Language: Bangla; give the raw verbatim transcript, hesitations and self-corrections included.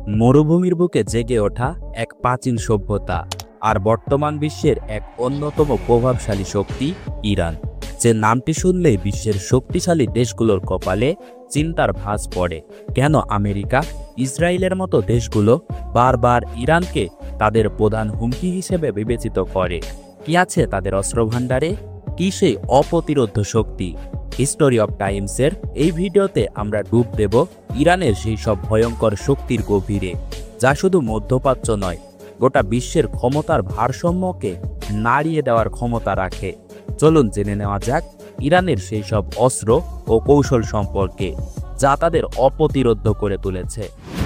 মরুভূমির বুকে জেগে ওঠা এক প্রাচীন সভ্যতা আর বর্তমান বিশ্বের এক অন্যতম প্রভাবশালী শক্তি ইরান। যে নামটি শুনলেই বিশ্বের শক্তিশালী দেশগুলোর কপালে চিন্তার ভাঁজ পড়ে। কেন আমেরিকা, ইসরায়েলের মতো দেশগুলো বারবার ইরানকে তাদের প্রধান হুমকি হিসেবে বিবেচিত করে? কি আছে তাদের অস্ত্রভাণ্ডারে? কি সেই অপ্রতিরোধ্য শক্তি? হিস্টোরি অব টাইমসের এই ভিডিওতে আমরা ডুব দেব ইরানের সেই সব ভয়ঙ্কর শক্তির গভীরে, যা শুধু মধ্যপ্রাচ্য নয়, গোটা বিশ্বের ক্ষমতার ভারসাম্যকে নাড়িয়ে দেওয়ার ক্ষমতা রাখে। চলুন জেনে নেওয়া যাক ইরানের সেই সব অস্ত্র ও কৌশল সম্পর্কে, যা তাদের অপ্রতিরোধ্য করে তুলেছে।